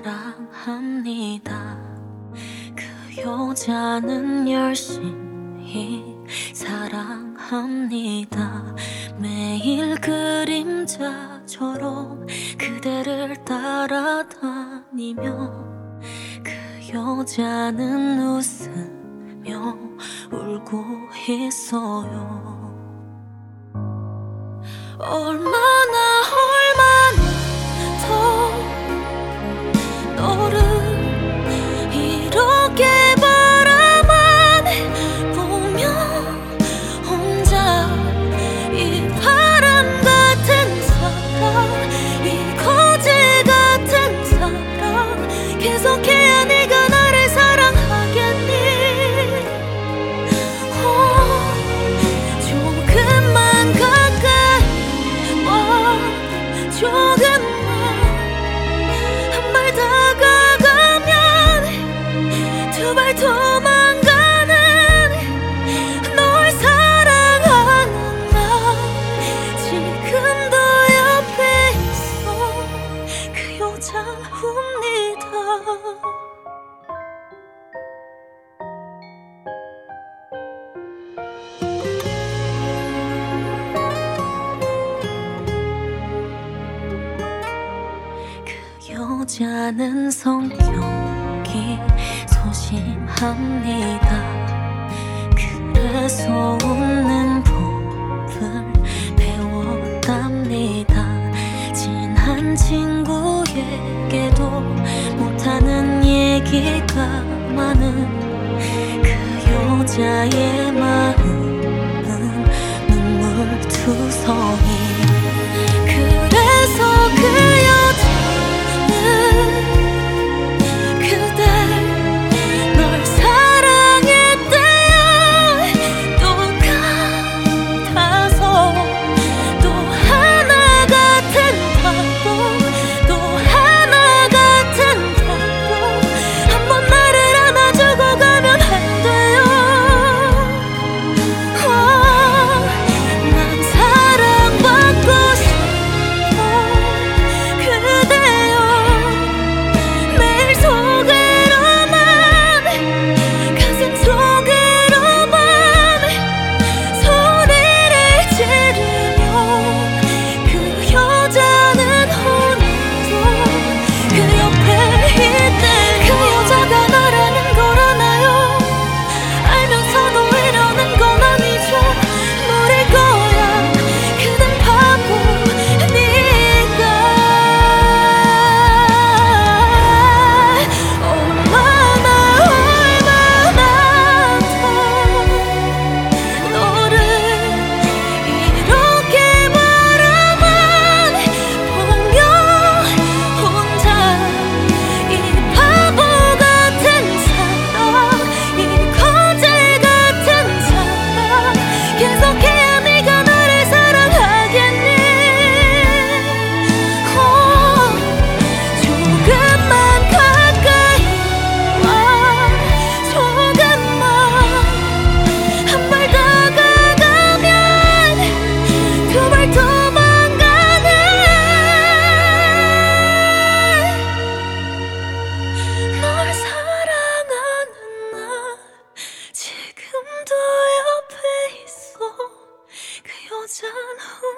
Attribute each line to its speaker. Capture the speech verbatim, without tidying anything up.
Speaker 1: 사랑합니다. 그 여자는 열심히 사랑합니다. 매일 그림자처럼 그대를 따라다니며 그 여자는 웃으며 울고 있어요. 얼마나 얼마나 더 너를 이렇게 바라만 보며 혼자 이 바람 같은 사랑, 이 거지 같은 사랑 계속해야 네가 나를 사랑하겠니? 어, 조금만 가까이 와, 조금만 한 발 다가가면 두 발 도망가는 널 사랑하는 나 지금도 옆에 있어. 그 여자입니다. 그 여자는 성격이 소심합니다. 그래서 웃는 법을 배웠답니다. 친한 친구에게도 못하는 얘기가 많은 그 여자의 마음은 눈물투성이. 그래서 그 여자는 그댈 널 사랑했대요. 똑같아서 또 하나 같은 바보, 또 하나 같은 바보. 한번 나를 안아주고 가면 안 돼요. 어, 난 사랑받고 싶어 그대여. 매일 속으로만, 가슴 속으로만 소리를 지르며 그 여자는 오늘도 그 옆에 있대. 그 여자가 나라는 걸 아나요? 알면서도 이러는 건 아니죠. 모를 거야 그댄 바보니까. 얼마나 얼마나 더 너를 이렇게 바라만 보며 혼자 이 바보 같은 사랑, 이 거지 같은 사랑 계속해야 네가 나를 사랑하겠니? 어, 조금만 가까이 와, 조금만 한 발 다가가면 두 발 도망가는 널 사랑하는 나 지금도 옆에 있어. 그 여자는